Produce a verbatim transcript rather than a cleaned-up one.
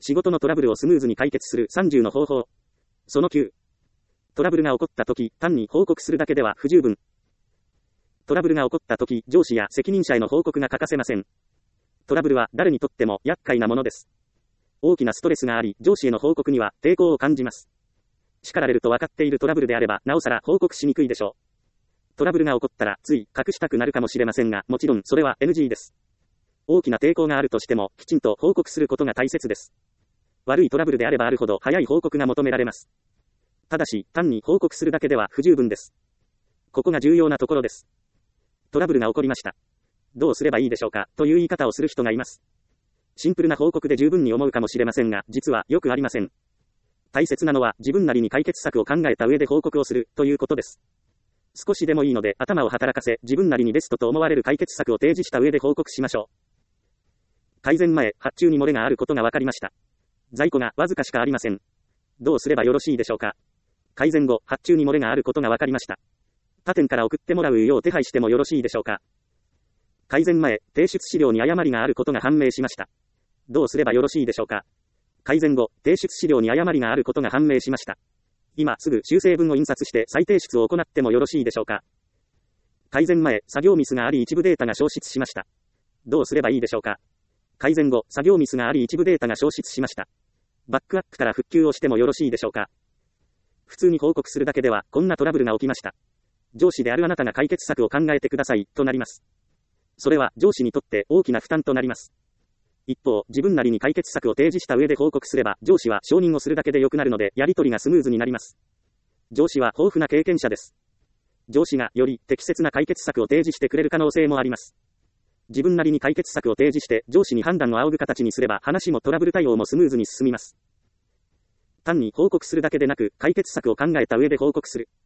仕事のトラブルをスムーズに解決するさんじゅうの方法。そのきゅう。トラブルが起こったとき、単に報告するだけでは不十分。トラブルが起こったとき、上司や責任者への報告が欠かせません。トラブルは誰にとっても厄介なものです。大きなストレスがあり、上司への報告には抵抗を感じます。叱られると分かっているトラブルであれば、なおさら報告しにくいでしょう。トラブルが起こったら、つい隠したくなるかもしれませんが、もちろんそれは エヌジー です。大きな抵抗があるとしても、きちんと報告することが大切です。悪いトラブルであればあるほど早い報告が求められます。ただし、単に報告するだけでは不十分です。ここが重要なところです。トラブルが起こりました。どうすればいいでしょうか、という言い方をする人がいます。シンプルな報告で十分に思うかもしれませんが、実はよくありません。大切なのは自分なりに解決策を考えた上で報告をするということです。少しでもいいので頭を働かせ、自分なりにベストと思われる解決策を提示した上で報告しましょう。改善前、発注に漏れがあることが分かりました。在庫がわずかしかありません。どうすればよろしいでしょうか。改善後、発注に漏れがあることが分かりました。他店から送ってもらうよう手配してもよろしいでしょうか。改善前、提出資料に誤りがあることが判明しました。どうすればよろしいでしょうか。改善後、提出資料に誤りがあることが判明しました。今すぐ修正文を印刷して再提出を行ってもよろしいでしょうか。改善前、作業ミスがあり一部データが消失しました。どうすればいいでしょうか。改善後、作業ミスがあり一部データが消失しました。バックアップから復旧をしてもよろしいでしょうか。普通に報告するだけでは、こんなトラブルが起きました。上司であるあなたが解決策を考えてください、となります。それは上司にとって大きな負担となります。一方、自分なりに解決策を提示した上で報告すれば、上司は承認をするだけで良くなるので、やり取りがスムーズになります。上司は豊富な経験者です。上司がより適切な解決策を提示してくれる可能性もあります。自分なりに解決策を提示して、上司に判断を仰ぐ形にすれば、話もトラブル対応もスムーズに進みます。単に報告するだけでなく、解決策を考えた上で報告する。